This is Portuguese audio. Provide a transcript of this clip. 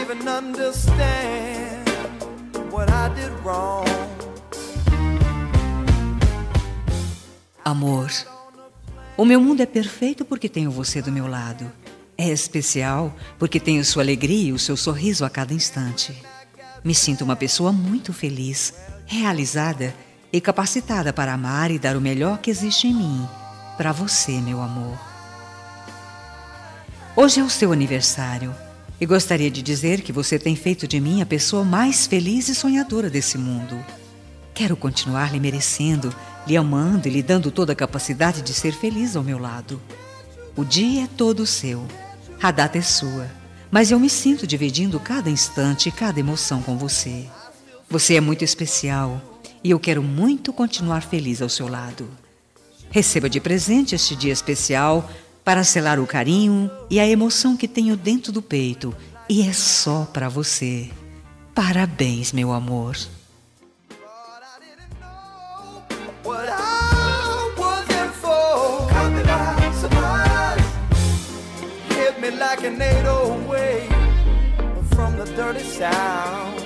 even understand what I did wrong. Amor, o meu mundo é perfeito porque tenho você do meu lado. É especial porque tenho sua alegria e o seu sorriso a cada instante. Me sinto uma pessoa muito feliz, realizada e capacitada para amar e dar o melhor que existe em mim, para você, meu amor. Hoje é o seu aniversário e gostaria de dizer que você tem feito de mim a pessoa mais feliz e sonhadora desse mundo. Quero continuar lhe merecendo, lhe amando e lhe dando toda a capacidade de ser feliz ao meu lado. O dia é todo seu, a data é sua, mas eu me sinto dividindo cada instante e cada emoção com você. Você é muito especial e eu quero muito continuar feliz ao seu lado. Receba de presente este dia especial para selar o carinho e a emoção que tenho dentro do peito, e é só para você. Parabéns, meu amor. What I was in for, caught me by surprise, hit me like an 808 from the dirty south.